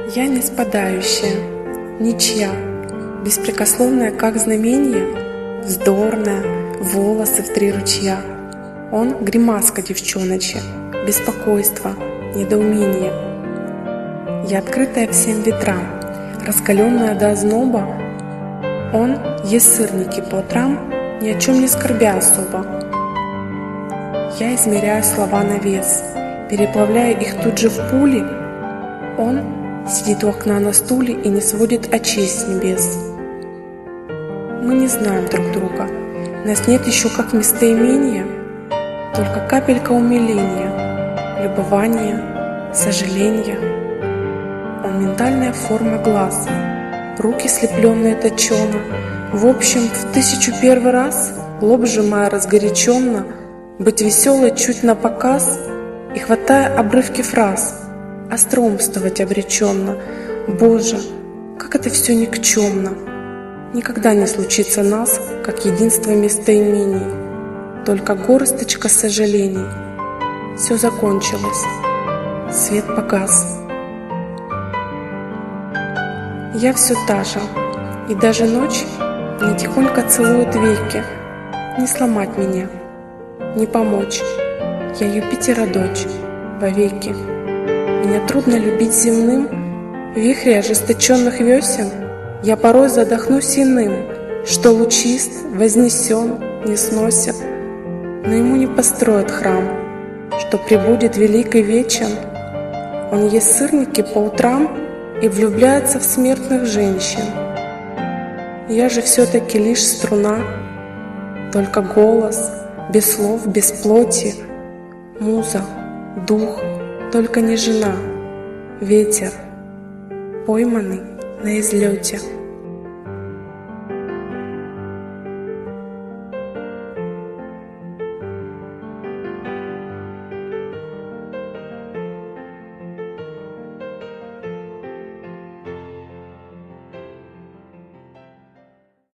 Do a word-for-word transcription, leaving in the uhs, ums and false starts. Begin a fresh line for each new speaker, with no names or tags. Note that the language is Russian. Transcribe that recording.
Я не спадающая, ничья, беспрекословная, как знамение, вздорная, волосы в три ручья. Он — гримаска девчоночья, беспокойство, недоумение. Я открытая всем ветрам, раскаленная до озноба. Он ест сырники по утрам, ни о чем не скорбя особо. Я измеряю слова на вес, переплавляя их тут же в пули. Он сидит у окна на стуле и не сводит очей с небес. Мы не знаем друг друга, нас нет еще как местоимения, только капелька умиления, любования, сожаления. Он ментальная форма глаз, руки слепленные точено. В общем, в тысячу первый раз, лоб сжимая разгоряченно, быть веселой чуть напоказ и, хватая обрывки фраз, остроумствовать обреченно. Боже, как это все никчемно! Никогда не случится нас, как единство местоимений, только горсточка сожалений. Все закончилось, свет погас. Я все та же, и даже ночь мне тихонько целует веки. Не сломать меня, не помочь. Я Юпитера дочь, вовеки. Меня трудно любить земным, в вихре ожесточенных весен я порой задохнусь иным, что лучист, вознесен, не сносен. Но ему не построят храм, что пребудет велик и вечен. Он ест сырники по утрам и влюбляется в смертных женщин. Я же все-таки лишь струна, только голос, без слов, без плоти, муза, дух, только не жена, ветер, пойманный на излете.